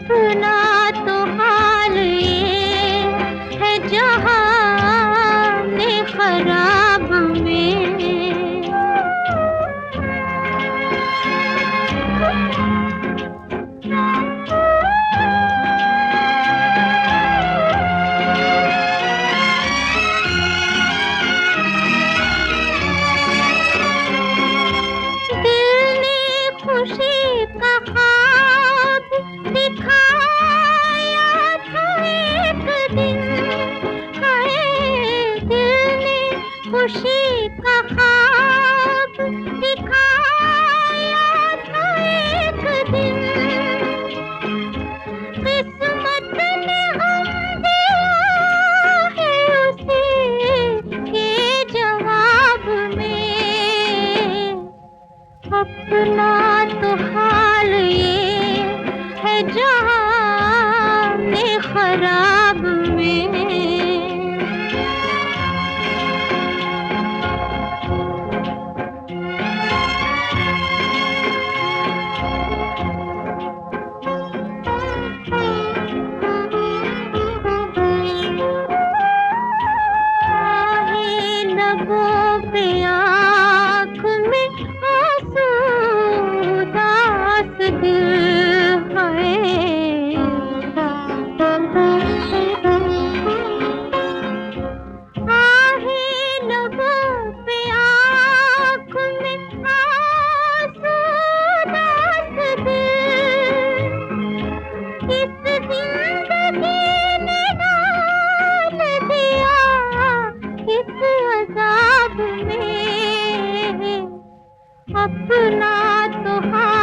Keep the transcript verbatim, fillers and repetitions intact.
अपना तो हाल ये है जहाने खराब में। दिल ने खुशी का ख्वाब दिखाया था एक दिन, हाय दिल ने खुशी का ख्वाब दिखाया था एक दिन। किस्मत ने हम दिया है उसे के जवाब में। अपना तो हाल ये है जहाने खराब में। आहे लबों पे आँख में आंसू उदास दिल है। आहे लबों पे आँख में आंसू उदास दिल। इस जिंदगी ने डाल दिया इस अज़ाब में। अपना तो हाल